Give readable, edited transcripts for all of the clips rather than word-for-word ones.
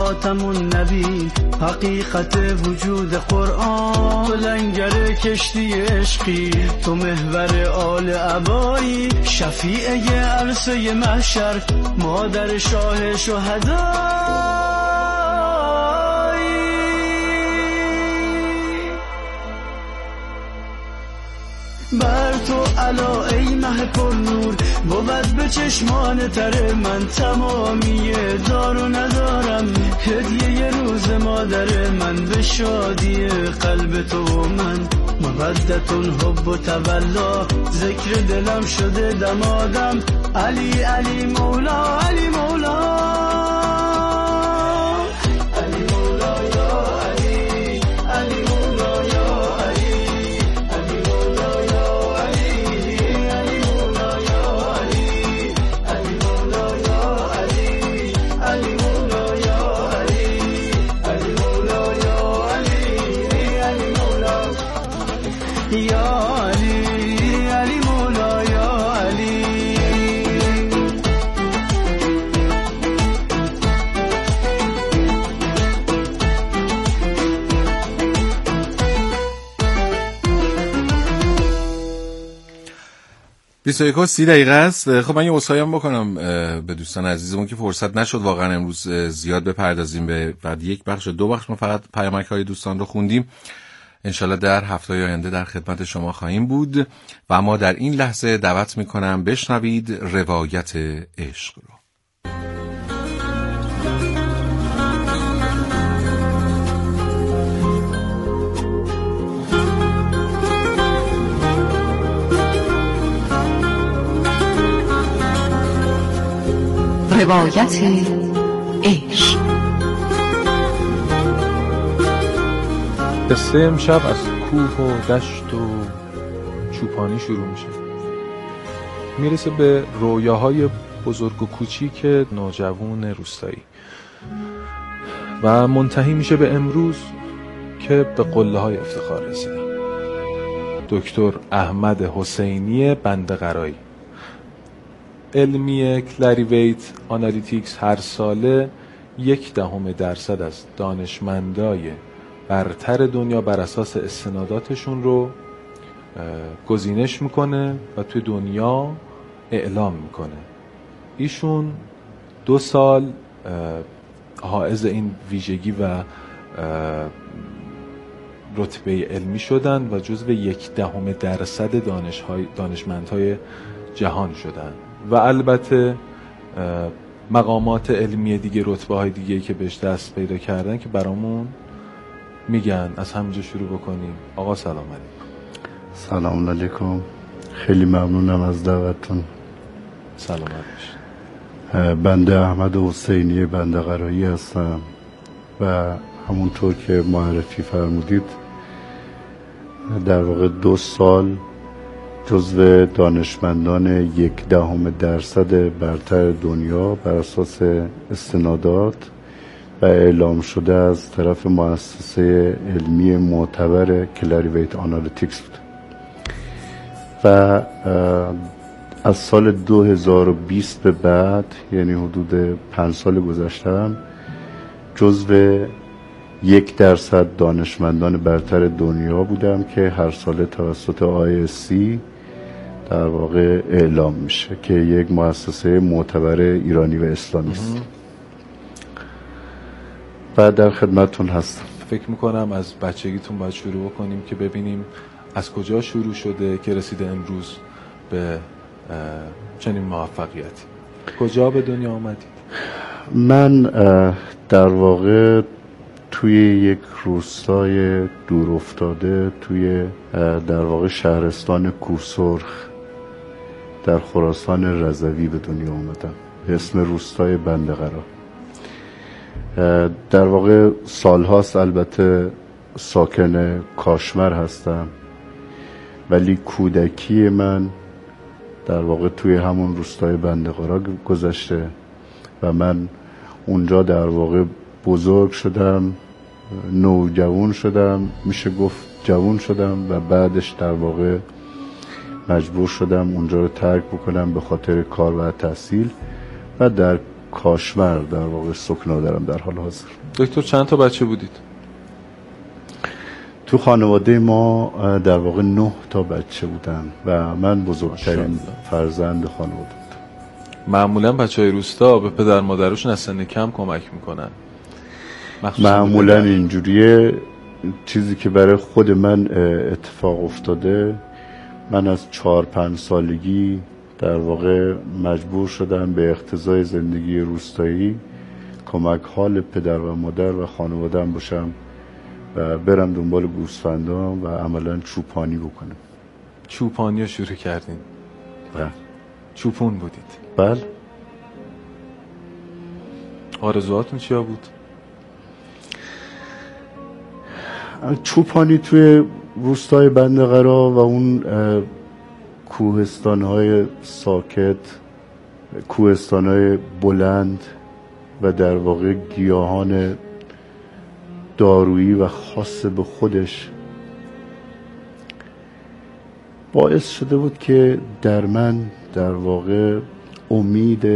خاتمون نبی حقیقت وجود قرآن، تو لنگر کشتی عشقی، تو محور آل عبایی، شفیع عرصه محشر، مادر شاه شهدایی. بر تو علا ای مه پر نور، بود به چشمان تر من، تمامی دار و ندارم، هدیه روز مادر من، به شادی قلب تو و من، مودتون حب و تولا، ذکر دلم شده دمادم، علی علی مولا علی مولا. بیست 30 دقیقه است. خب من یه عذرخواهی بکنم به دوستان عزیزمون که فرصت نشد واقعا امروز زیاد بپردازیم به بعد یک بخش دو بخش ما فقط پیامک‌های دوستان رو خوندیم. انشالله در هفته آینده در خدمت شما خواهیم بود و اما در این لحظه دعوت میکنم بشنوید روایت عشق رو. روایت عشق. قصه امشب از کوه و دشت و چوپانی شروع میشه، میرسه به رویاهای بزرگ و کوچیک نوجوان روستایی و منتهی میشه به امروز که به قله های افتخار رسیدن. دکتر احمد حسینی بنده‌قرایی، علمی کلاریویت آنالیتیکس، هر ساله 0.1% از دانشمندای برتر دنیا بر اساس استناداتشون رو گزینش میکنه و توی دنیا اعلام میکنه. ایشون 2 سال حائز این ویژگی و رتبه علمی شدن و جزو 0.1% دانشمندهای جهان شدن و البته مقامات علمی دیگه، رتبه های دیگه که بهش دست پیدا کردن که برامون میگن. از همینجا شروع بکنیم. آقا سلام علیکم. سلام علیکم، خیلی ممنونم از دعوتتون. سلامت باشید. بنده احمد حسینی بنده‌قرایی هستم و همونطور که معرفی فرمودید در واقع 2 سال جزو دانشمندان 0.1% برتر دنیا بر اساس استنادات و اعلام شده از طرف مؤسسه علمی معتبر کلاریویت آنالیتیکس بود و از سال 2020 به بعد، یعنی حدود 5 سال گذشتم، جزو 1% دانشمندان برتر دنیا بودم که هر سال توسط ISC در واقع اعلام میشه که یک مؤسسه معتبر ایرانی و اسلامی است. و در خدمتتون هستم. فکر میکنم از بچگیتون باید شروع کنیم که ببینیم از کجا شروع شده که رسیده امروز به چنین موفقیتی. کجا به دنیا آمدید؟ من در واقع توی یک روستای دور افتاده توی در واقع شهرستان کوسرخ در خراسان رضوی به دنیا آمدم به اسم روستای بنده‌قرا. در واقع سالهاست البته ساکن کاشمر هستم، ولی کودکی من در واقع توی همون روستای بنده‌قرا گذشته و من اونجا در واقع بزرگ شدم، نوجوان شدم، میشه گفت جوان شدم و بعدش در واقع مجبور شدم اونجا رو ترک بکنم به خاطر کار و تحصیل و در کاشمر در واقع سکنا دارم در حال حاضر. دکتر چند تا بچه بودید؟ تو خانواده ما در واقع 9 تا بچه بودن و من بزرگترین فرزند خانواده بودم. معمولا بچهای روستا به پدر مادرشون از سن کم کمک میکنن. معمولا اینجوریه. چیزی که برای خود من اتفاق افتاده، من از 4-5 سالگی در واقع مجبور شدم به اقتضای زندگی روستایی کمک حال پدر و مادر و خانواده‌ام باشم و برم دنبال گوسفندام و عملا چوپانی بکنم. چوپانی رو شروع کردین؟ بله. چوپون بودید؟ بله. آرزوهاتون چیا بود؟ چوپانی توی روستای بندقرا و اون کوهستان‌های ساکت، کوهستان‌های بلند و در واقع گیاهان دارویی و خاص به خودش باعث شده بود که در من در واقع امید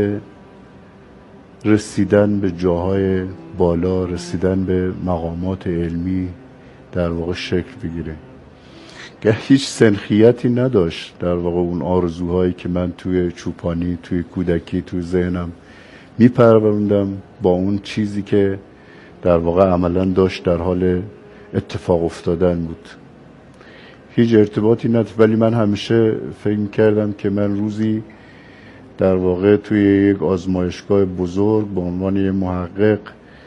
رسیدن به جاهای بالا، رسیدن به مقامات علمی در واقع شکل بگیره. که هیچ سنخیتی نداشت در واقع اون آرزوهایی که من توی چوپانی، توی کودکی، توی ذهنم میپروردم با اون چیزی که در واقع عملا داشت در حال اتفاق افتادن بود. هیچ ارتباطی نداشت، ولی من همیشه فکر میکردم که من روزی در واقع توی یک آزمایشگاه بزرگ به عنوان یک محقق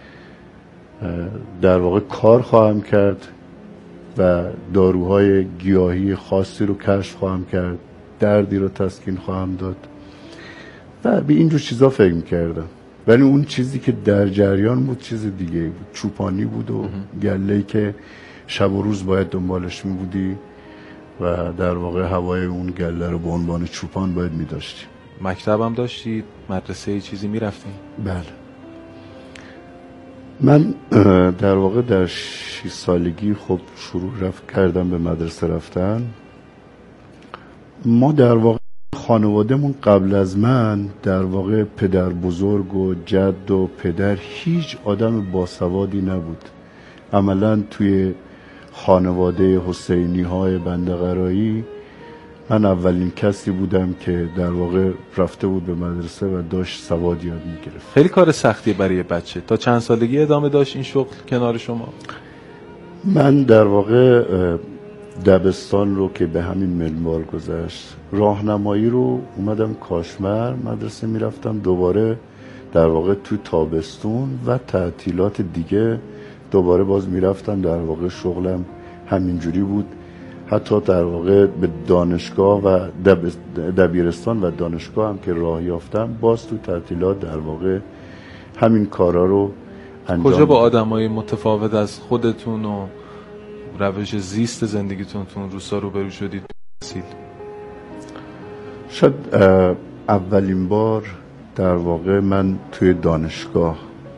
در واقع کار خواهم کرد و داروهای گیاهی خاصی رو کشف خواهم کرد، دردی رو تسکین خواهم داد و به اینجور چیزا فکر میکردم. ولی اون چیزی که در جریان بود چیز دیگه بود، چوپانی بود و گله‌ای که شب و روز باید دنبالش میبودی و در واقع هوای اون گله رو به عنوان چوپان باید میداشتی. مکتب هم داشتید؟ مدرسه چیزی میرفتین؟ بله. من در واقع در 6 سالگی خب شروع کردم به مدرسه رفتن. ما در واقع خانوادهمون قبل از من در واقع پدر بزرگ و جد و پدر هیچ آدم باسوادی نبود. عملا توی خانواده حسینی های بندقرایی من اولین کسی بودم که در واقع رفته بود به مدرسه و داشت سواد یاد میگرفت. خیلی کار سختیه برای بچه. تا چند سالگی ادامه داشت این شغل کنار شما؟ من در واقع دبستان رو که به همین منوال گذشت، راهنمایی رو اومدم کاشمر مدرسه میرفتم، دوباره در واقع تو تابستون و تعطیلات دیگه دوباره باز میرفتم. در واقع شغلم همینجوری بود. حتی در واقع به دانشگاه و دبیرستان و دانشگاه هم که راه یافتم باز تو تعطیلات در واقع همین کارا رو انجام. کجا با آدمای متفاوت از خودتون و روش زیست زندگیتون تو روستا روبرو شدید؟ شاید اولین بار در واقع من توی دانشگاه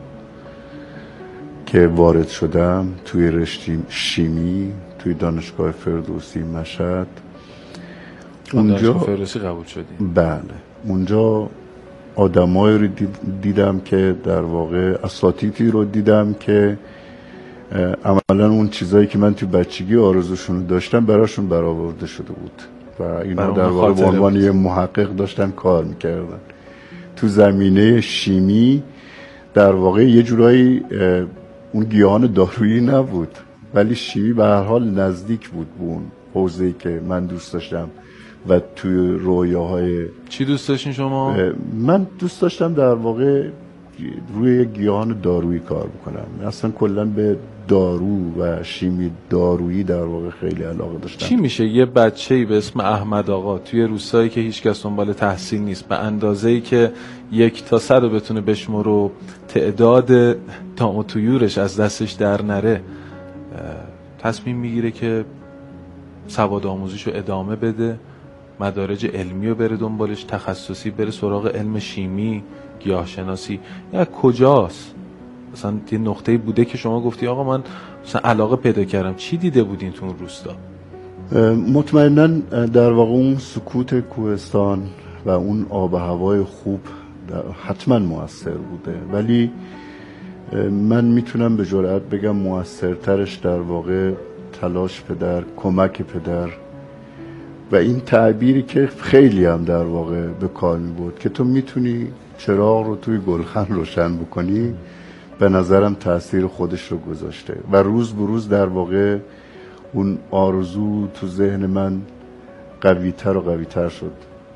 که وارد شدم، توی رشته شیمی توی دانشگاه فردوسی مشهد، اونجا فردوسی قبول شدی؟ بله. اونجا آدمایی رو دیدم که در واقع اساتیدی رو دیدم که عملا اون چیزایی که من توی بچگی آرزوشون داشتم براشون برآورده شده بود و اینا در واقع به عنوان یه محقق داشتن کار میکردن. تو زمینه شیمی در واقع یه جورایی اون گیاهان دارویی نبود، ولی شیمی به هر حال نزدیک بود به اون حوزه‌ای که من دوست داشتم و توی رویاهای. چی دوست داشتین شما؟ من دوست داشتم در واقع روی گیاهان دارویی کار بکنم. اصلا کلا به دارو و شیمی دارویی در واقع خیلی علاقه داشتم. چی میشه یه بچه‌ای به اسم احمد آقا توی روستایی که هیچ کس دنبال تحصیل نیست، به اندازه‌ای که 1 تا 100 رو بتونه بشمره و تعداد تام و طیورش از دستش در نره، تصمیم میگیره که سواد آموزیشو ادامه بده، مدارج علمی رو بره دنبالش، تخصصی بره سراغ علم شیمی، گیاهشناسی؟ یا کجاست؟ مثلا یه نقطه‌ای بوده که شما گفتی آقا من مثلا علاقه پیدا کردم؟ چی دیده بودین تو اون روستا؟ مطمئناً در واقع اون سکوت کوهستان و اون آب و هوای خوب حتما مؤثر بوده، ولی من میتونم به جرئت بگم مؤثرترش در واقع تلاش پدر، کمک پدر و این تعبیری که خیلی هم در واقع به کار می بود که تو میتونی چراغ رو توی گلخن روشن بکنی، به نظرم تأثیر خودش رو گذاشته و روز به روز در واقع اون آرزو تو ذهن من قوی‌تر و قوی‌تر شد.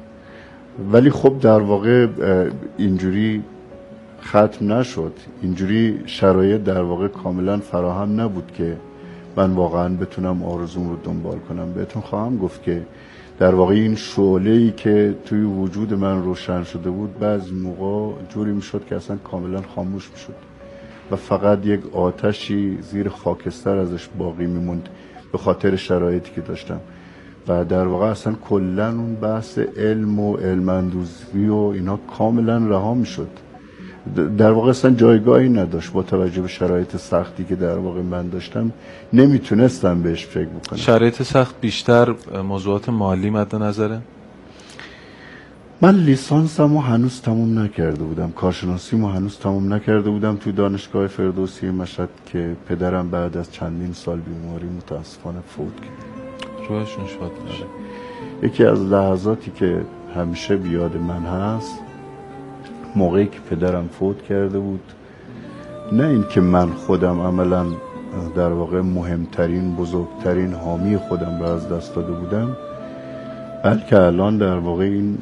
ولی خب در واقع اینجوری ختم نشد، اینجوری شرایط در واقع کاملا فراهم نبود که من واقعا بتونم آرزوم رو دنبال کنم. بهتون خواهم گفت که در واقع این شعله‌ای که توی وجود من روشن شده بود بعضی موقع جوری میشد که اصلا کاملا خاموش میشد و فقط یک آتشی زیر خاکستر ازش باقی میموند به خاطر شرایطی که داشتم و در واقع اصلا کلا اون بحث علم و علم‌اندوزی و اینا کاملا رها میشد. در واقع اصلا جایگاهی نداشت با توجه به شرایط سختی که در واقع من داشتم، نمیتونستم بهش فکر بکنم. شرایط سخت بیشتر موضوعات مالی مد نظره؟ من لیسانسمو هنوز تموم نکرده بودم، کارشناسیمو هنوز تموم نکرده بودم توی دانشگاه فردوسی مشهد که پدرم بعد از چندین سال بیماری متاسفانه فوت کرد. روحشون شاد باشه. یکی از لحظاتی که همیشه بیاد من هست موقعی که پدرم فوت کرده بود، نه این که من خودم عملا در واقع مهمترین بزرگترین حامی خودم را از دست داده بودم، بلکه الان در واقع این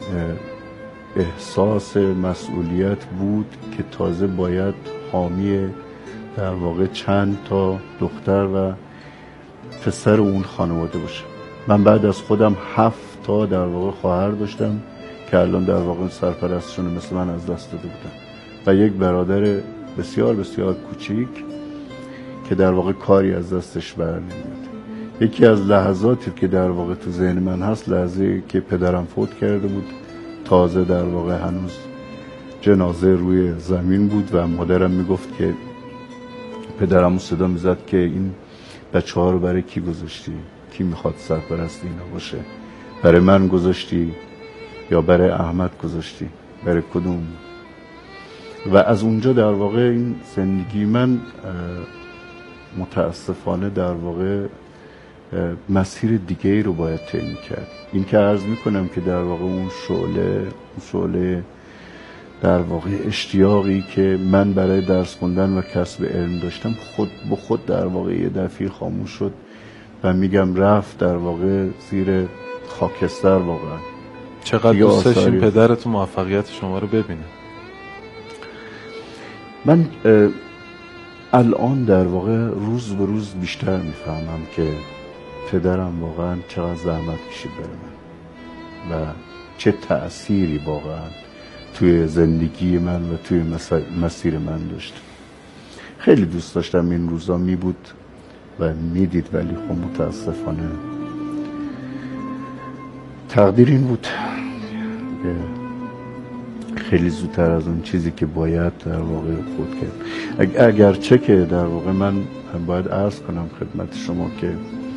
احساس مسئولیت بود که تازه باید حامی در واقع چند تا دختر و پسر اون خانواده باشه. من بعد از خودم 7 تا در واقع خواهر داشتم که الان در واقع سرپرستشون مثل من از دست داده بودم و یک برادر بسیار بسیار کوچیک که در واقع کاری از دستش بر نمیاد. یکی از لحظاتی که در واقع تو ذهن من هست لحظه که پدرم فوت کرده بود، تازه در واقع هنوز جنازه روی زمین بود و مادرم میگفت که پدرم صدا میزد که این بچه ها رو برای کی گذاشتی؟ کی میخواد سرپرست اینا باشه؟ برای من گذاشتی یا برای احمد گذاشتی؟ برای کدوم؟ و از اونجا در واقع این زندگی من متاسفانه در واقع مسیر دیگه رو باید طی کرد. این که عرض میکنم که در واقع اون شعله در واقع اشتیاقی که من برای درس خوندن و کسب علم داشتم خود به خود در واقع یه دفعه خاموش شد و میگم رفت در واقع زیر خاکستر. واقعا چقدر دوست داشتین پدرتون موفقیت شما رو ببینه؟ من الان در واقع روز به روز بیشتر میفهمم که پدرم واقعا چقدر زحمت کشید برای من و چه تأثیری واقعا توی زندگی من و توی مسیر من داشت. خیلی دوست داشتم این روزا می بود و میدید، ولی خب متاسفانه تقدیر این بود که خیلی زودتر از اون چیزی که باید در واقع فوت کرد. اگرچه که در واقع من باید عرض کنم خدمت شما که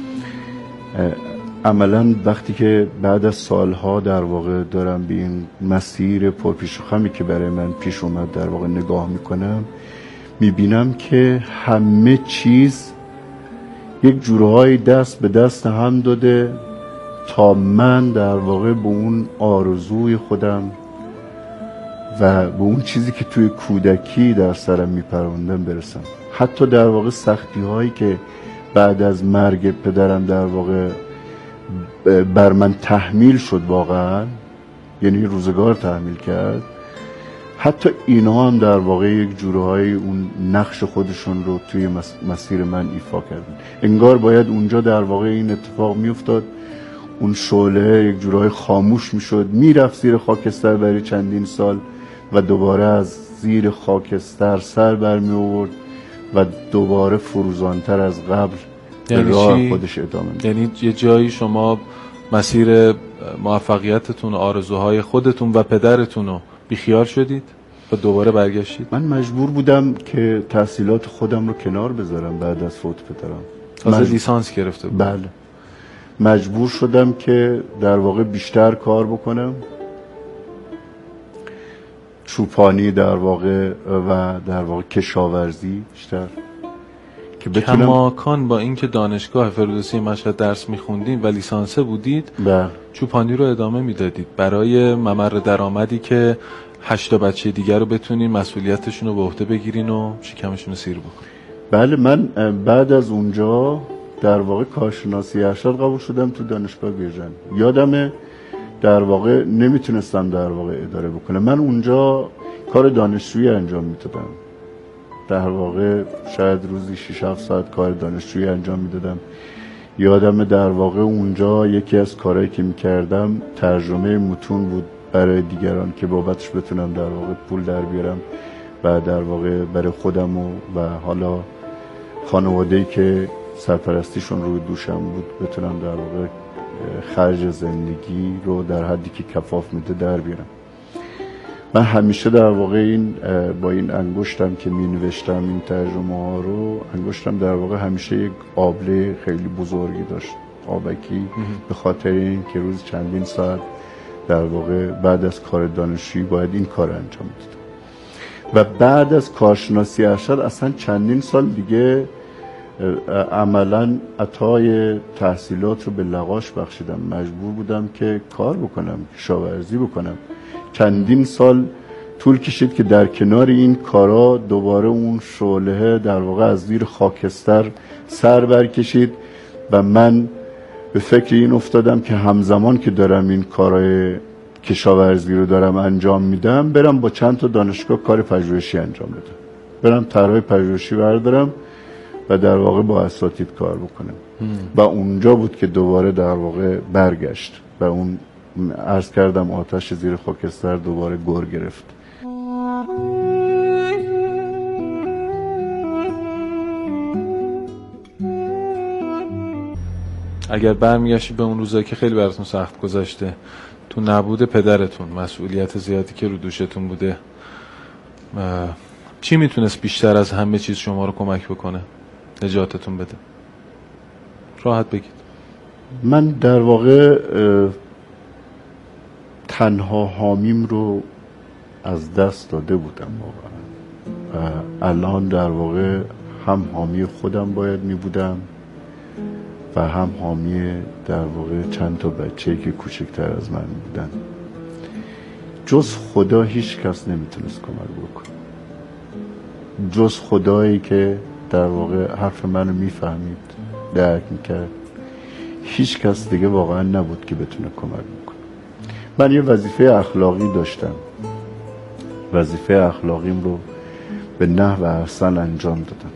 عملا وقتی که بعد از سالها در واقع دارم به این مسیر پرپیش و خمی که برای من پیش اومد در واقع نگاه میکنم، میبینم که همه چیز یک جورهای دست به دست هم داده تا من در واقع به اون آرزوی خودم و به اون چیزی که توی کودکی در سرم میپروندم برسم. حتی در واقع سختی هایی که بعد از مرگ پدرم در واقع بر من تحمیل شد، واقعا یعنی روزگار تحمیل کرد، حتی اینا هم در واقع یک جورهای اون نقش خودشون رو توی مسیر من ایفا کردن. انگار باید اونجا در واقع این اتفاق میافتاد، اون شعله یک جورهای خاموش میشد، میرفت زیر خاکستر برای چندین سال و دوباره از زیر خاکستر سر برمی آورد و دوباره فروزانتر از قبل به راه خودش ادامه میداد. یعنی یه جایی شما مسیر موفقیتتون، آرزوهای خودتون و پدرتون رو بیخیال شدید و دوباره برگشتید؟ من مجبور بودم که تحصیلات خودم رو کنار بذارم بعد از فوت پدرم. تازه لیسانس گرفته بود؟ بله، مجبور شدم که در واقع بیشتر کار بکنم. چوپانی در واقع و در واقع کشاورزی بیشتر که بتونم کماکان با اینکه دانشگاه فردوسی مشهد درس میخوندین و لیسانسه بودید چوپانی رو ادامه میدادید برای ممر درآمدی که 8 بچه دیگر رو بتونین مسئولیتشون رو به عهده بگیرین و شکمشون رو سیر بکنین. بله، من بعد از اونجا در واقع کارشناسی ارشد قبول شدم تو دانشگاه بیرجن. یادمه در واقع نمیتونستم در واقع اداره بکنم. من اونجا کار دانشجویی انجام میدادم. در واقع شاید روزی 6-7 ساعت کار دانشجویی انجام میدادم. یادمه در واقع اونجا یکی از کارهایی که میکردم ترجمه متون بود برای دیگران که بابتش بتونم در واقع پول در بیارم و در واقع برای خودم و حالا خانواده‌ای که سرپرستیشون روی دوشم بود بتونم در واقع خرج زندگی رو در حدی که کفاف میده در بیارم. من همیشه در واقع با این انگشتم که می نوشتم این ترجمه ها رو، انگشتم در واقع همیشه یک آبله خیلی بزرگی داشت، آبکی، به خاطر این که روز چندین ساعت در واقع بعد از کار دانشجویی باید این کار انجام میدادم. و بعد از کارشناسی ارشد اصلا چندین سال دیگه عملا عطای تحصیلات رو به لغاش بخشیدم. مجبور بودم که کار بکنم، کشاورزی بکنم. چندین سال طول کشید که در کنار این کارا دوباره اون شعله در واقع از زیر خاکستر سر برکشید و من به فکر این افتادم که همزمان که دارم این کارهای کشاورزی رو دارم انجام میدم برم با چند تا دانشگاه کار پژوهشی انجام بدم، برم طرحهای پژوهشی بردارم و در واقع با اساتید کار بکنم. و اونجا بود که دوباره در واقع برگشت و اون عرض کردم آتش زیر خاکستر دوباره گر گرفت. اگر برمیگشتی به اون روزایی که خیلی براتون سخت گذشته، تو نبود پدرتون، مسئولیت زیادی که رو دوشتون بوده، چی میتونست بیشتر از همه چیز شما رو کمک بکنه، نجاتتون بده؟ راحت بگید. من در واقع تنها حامیم رو از دست داده بودم واقعا و الان در واقع هم حامی خودم باید می بودم و هم حامی در واقع چند تا بچه‌ای که کوچکتر از من بودن. جز خدا هیچ کس نمیتونست کمک بکنه، جز خدایی که در واقع حرف منو میفهمید، درک میکرد. هیچ کس دیگه واقعا نبود که بتونه کمک بکنه. من یه وظیفه اخلاقی داشتم، وظیفه اخلاقیم رو به نحو احسن انجام دادم.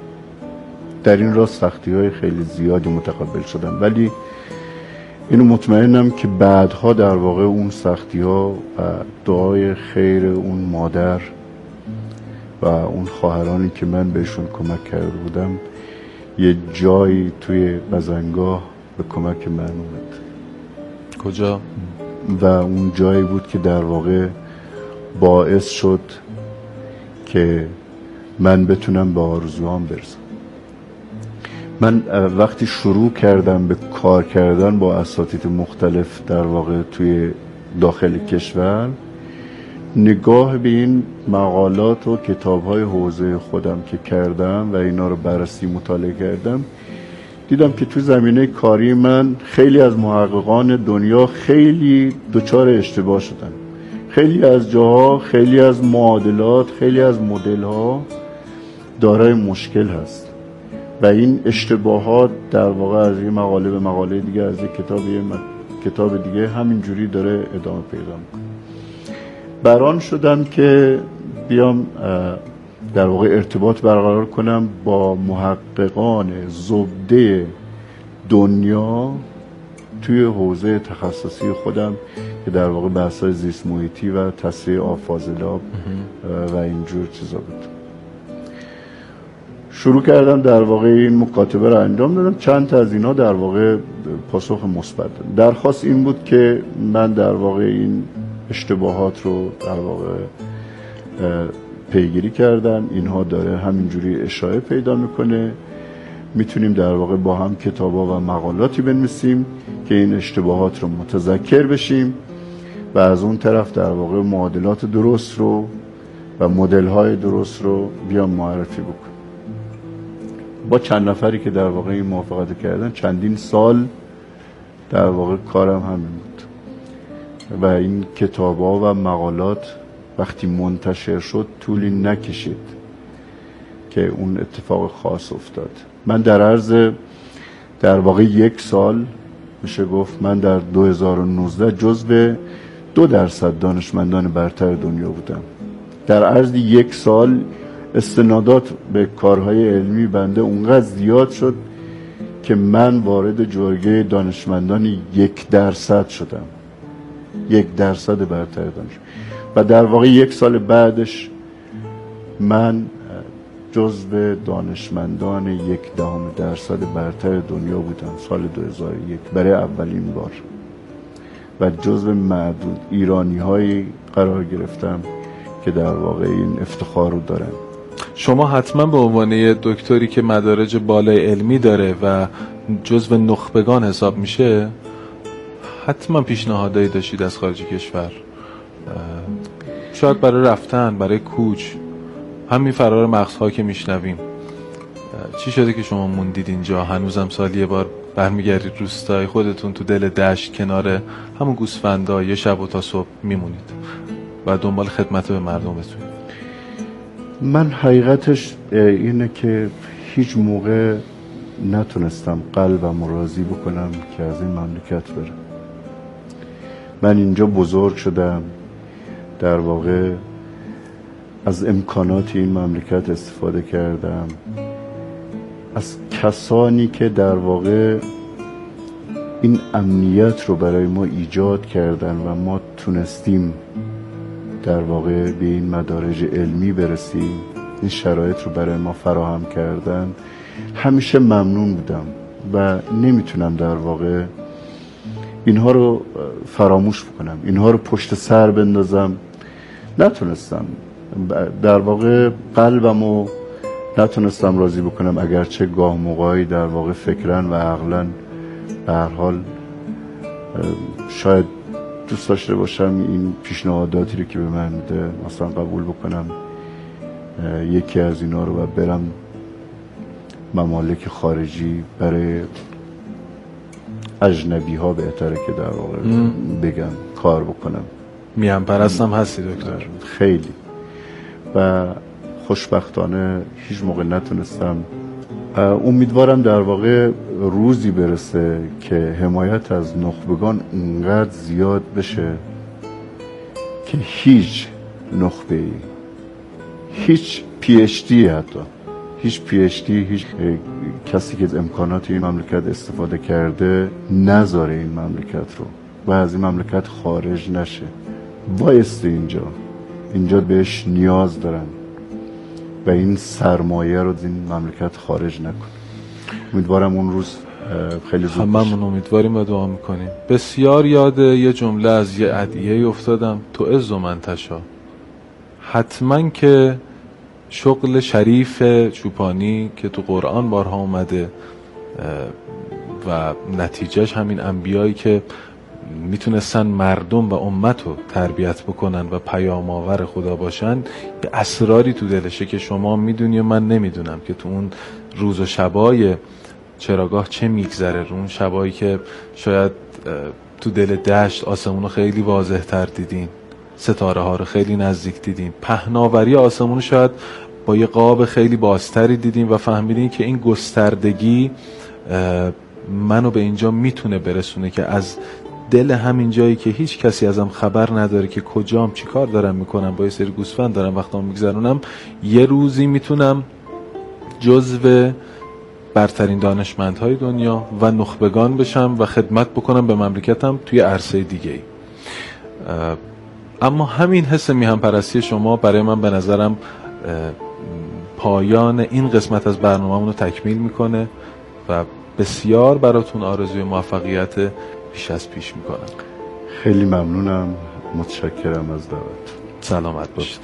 در این راه سختی‌های خیلی زیادی متقبل شدم، ولی اینو مطمئنم که بعدها در واقع اون سختی‌ها و دعای خیر اون مادر و اون خواهرانی که من بهشون کمک کرده بودم یه جایی توی بزنگاه به کمک من اومد. کجا؟ و اون جایی بود که در واقع باعث شد که من بتونم به آرزوام برسم. من وقتی شروع کردم به کار کردن با اساتید مختلف در واقع توی داخل کشور، نگاه به این مقالات و کتاب‌های حوزه خودم که کردم و اینا رو بررسی مطالعه کردم، دیدم که توی زمینه کاری من خیلی از محققان دنیا خیلی دچار اشتباه شدن. خیلی از جاها، خیلی از معادلات، خیلی از مدل‌ها دارای مشکل هست و این اشتباهات در واقع از یه مقاله به مقاله دیگه، از یک کتاب دیگه همینجوری داره ادامه پیدا میکنه. بران شدم که بیام در واقع ارتباط برقرار کنم با محققان زبده دنیا توی حوزه تخصصی خودم که در واقع بحث‌های زیست محیطی و تصفیه آب فاضلاب و اینجور چیزا بود. شروع کردم در واقع این مکاتبه رو انجام دادم. چند تا از اینا در واقع پاسخ مثبت دادن. درخواست این بود که من در واقع این اشتباهات رو در واقع پیگیری کردم، اینها داره همینجوری اشاعه پیدا میکنه، میتونیم در واقع با هم کتابا و مقالاتی بنویسیم که این اشتباهات رو متذکر بشیم و از اون طرف در واقع معادلات درست رو و مدل‌های درست رو بیام معرفی بکنم. با چند نفری که در واقع این موافقت کردن چندین سال در واقع کارم همین بود و این کتاب‌ها و مقالات وقتی منتشر شد طولی نکشید که اون اتفاق خاص افتاد. من در عرض در واقع 1 سال میشه گفت من در 2019 جزو 2% دانشمندان برتر دنیا بودم. در عرض 1 سال استنادات به کارهای علمی بنده اونقدر زیاد شد که من وارد جرگه دانشمندان 1% شدم. 1% برتر دانش و در واقع 1 سال بعدش من جزو دانشمندان 0.1% برتر دنیا بودم سال 2001 برای اولین بار و جزو معدود ایرانی هایی قرار گرفتم که در واقع این افتخار رو دارن. شما حتما به عنوان دکتری که مدارج بالای علمی داره و جزو نخبگان حساب میشه حتما پیشنهادایی داشتید از خارج کشور، شاید برای رفتن، برای کوچ، همین فرار مغزها که میشنویم. چی شده که شما موندید اینجا؟ هنوزم سالی 1 بار برمیگردید روستای خودتون تو دل دشت کنار همون گوسفندا یه شب و تا صبح میمونید و دنبال خدمت به مردمتون؟ من حقیقتش اینه که هیچ موقع نتونستم قلبم رو راضی بکنم که از این مملکت برم. من اینجا بزرگ شدم، در واقع از امکانات این مملکت استفاده کردم، از کسانی که در واقع این امنیت رو برای ما ایجاد کردن و ما تونستیم در واقع به این مدارج علمی برسیم، این شرایط رو برای ما فراهم کردن، همیشه ممنون بودم و نمیتونم در واقع اینها رو فراموش بکنم، اینها رو پشت سر بندازم. نتونستم در واقع قلبمو نتونستم راضی بکنم، اگرچه گاه موقعی در واقع فکرن و عقلن به هر حال شاید دوست داشته باشم این پیشنهاداتی رو که به من میده مثلا قبول بکنم، یکی از اینا رو و برم ممالک خارجی برای اجنبی ها بهتره که در واقع بگم کار بکنم. میان پرستم هستی دکتر؟ خیلی. و خوشبختانه هیچ موقع نتونستم. امیدوارم در واقع روزی برسه که حمایت از نخبگان اونقدر زیاد بشه که هیچ نخبه‌ای، هیچ PhD، حتی هیچ PhD، هیچ کسی که از امکانات این مملکت استفاده کرده نذاره این مملکت رو و از این مملکت خارج نشه. بایسته اینجا بهش نیاز دارن و این سرمایه رو از این مملکت خارج نکن. امیدوارم اون روز خیلی زود بشه. هممون امیدواریم و دعا میکنیم. بسیار یاد یه جمله از یه ادعیه افتادم، تو عز و منتشا. حتما که شغل شریف چوپانی که تو قرآن بارها اومده و نتیجهش همین انبیایی که میتونستن مردم و امت رو تربیت بکنن و پیام آور خدا باشن، یه اسراری تو دلشه که شما میدونی و من نمیدونم که تو اون روز و شبای چراگاه چه میگذره، رو اون شبایی که شاید تو دل دشت آسمون رو خیلی واضح تر دیدین، ستاره ها رو خیلی نزدیک دیدین، پهناوری آسمون رو شاید با یه قاب خیلی بازتری دیدین و فهمیدین که این گستردگی منو به اینجا میتونه برسونه که از دل همین جایی که هیچ کسی ازم خبر نداره که کجام چی کار دارم میکنم، با یه سری گوسفند دارم وقتام میگذرونم، یه روزی میتونم جزو برترین دانشمندهای دنیا و نخبگان بشم و خدمت بکنم به مملکتم توی عرصه دیگه ای. اما همین حس میهن پرستی شما برای من به نظرم پایان این قسمت از برنامه‌مون رو تکمیل میکنه و بسیار براتون آرزوی موفقیت پیش از پیش میکنم. خیلی ممنونم، متشکرم از دعوت. سلامت باشید.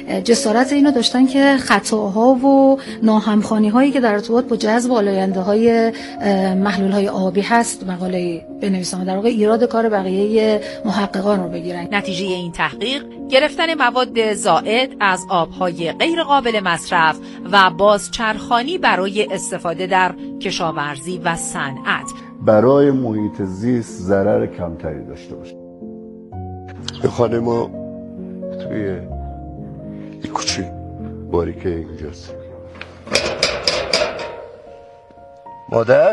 جسارت اینو داشتن که خطاها و ناهمخوانی هایی که در ارتباط با جذب آلاینده های محلول های آبی هست مقاله بنویسن، در واقع ایراد کار بقیه محققان رو بگیرن. نتیجه این تحقیق گرفتن مواد زائد از آبهای غیر قابل مصرف و بازچرخانی برای استفاده در کشاورزی و صنعت برای محیط زیست ضرر کمتری داشته باشه. این خانه ما توی این کوچه باریکه اینجاست. مادر؟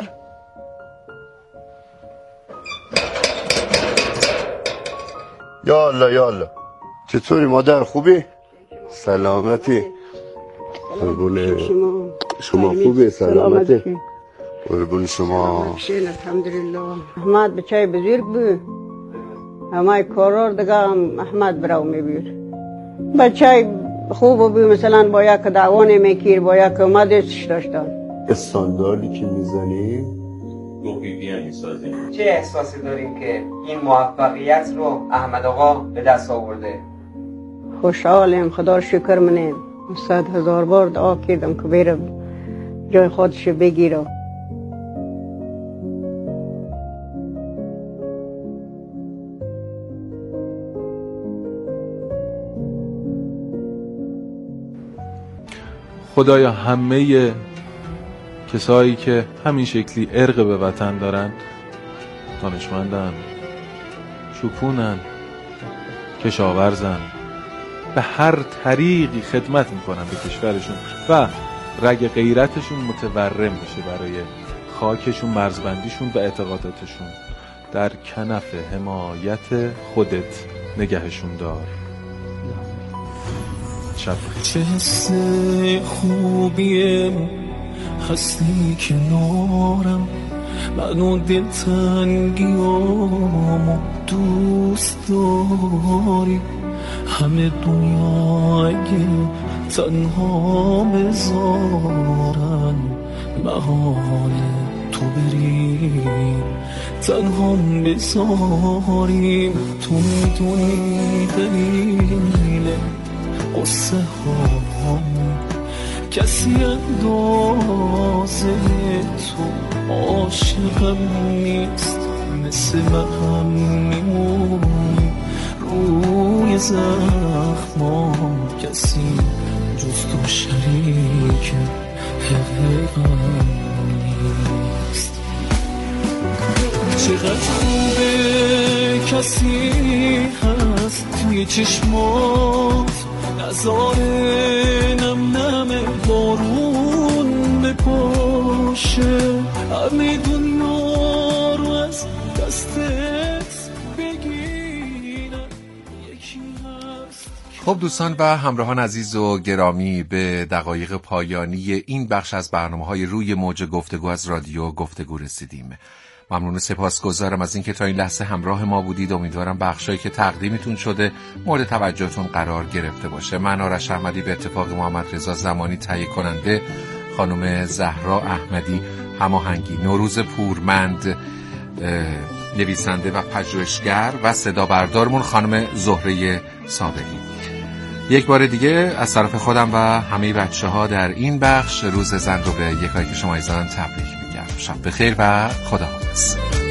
یا الله یا الله، چطوری مادر؟ خوبی؟ سلامتی؟ قربون شما خوبی؟ سلامتی؟ قربون شما. الحمدلله. احمد بچه بزرگ بود، همه کارار دیگه هم احمد برو میبیر. بچه خوب بود، مثلا با یک دعوانه میکیر، با یک مدرسش داشتن. استانداردی که میزنی محیطی میسازیم. چه احساسی داریم که این موفقیت رو احمد آقا به دست آورده؟ خوشحالیم، خدا شکر منیم. 100,000 بار دعا کردم که بره جای خودش بگیره. خدایا همه کسایی که همین شکلی ارق به وطن دارن، دانشمندن، شکونن، کشاورزن، به هر طریقی خدمت میکنن به کشورشون و رگ غیرتشون متورم بشه برای خاکشون، مرزبندیشون و اعتقاداتشون. در کنف حمایت خودت نگهشون دار. چه حس خوبیه هستی کنارم، منو دلتنگیامو دوست داری، همه دنیا اگه تنها بذارن محال تو بری، تنها بذاری. تو میدونی دلیل قصه ها کسی اندازه تو عاشقم نیست، مثل من میمونی روی زخمام، کسی جز تو شریک حقیقم نیست. چقدر خوبه کسی هست توی چشمات، نظاره نم نم بارون بپاشه، همه دنیا رو از دستت بگیرم. یکی هست. خب دوستان و همراهان عزیز و گرامی، به دقایق پایانی این بخش از برنامه‌های روی موج گفتگو از رادیو گفتگو رسیدیم. ممنون و سپاسگزارم از اینکه تا این لحظه همراه ما بودید. امیدوارم بخشایی که تقدیمتون شده مورد توجهتون قرار گرفته باشه. من آرش احمدی به اتفاق محمد رضا زمانی تهیه کننده، خانم زهرا احمدی هماهنگی، نوروز پورمند نویسنده و پژوهشگر و صدا بردارمون خانم زهره صابری. یک بار دیگه از طرف خودم و همه بچه‌ها در این بخش روز زن رو به یکایی که شما ایزان تبریک میگم. شب بخیر و خداحافظ.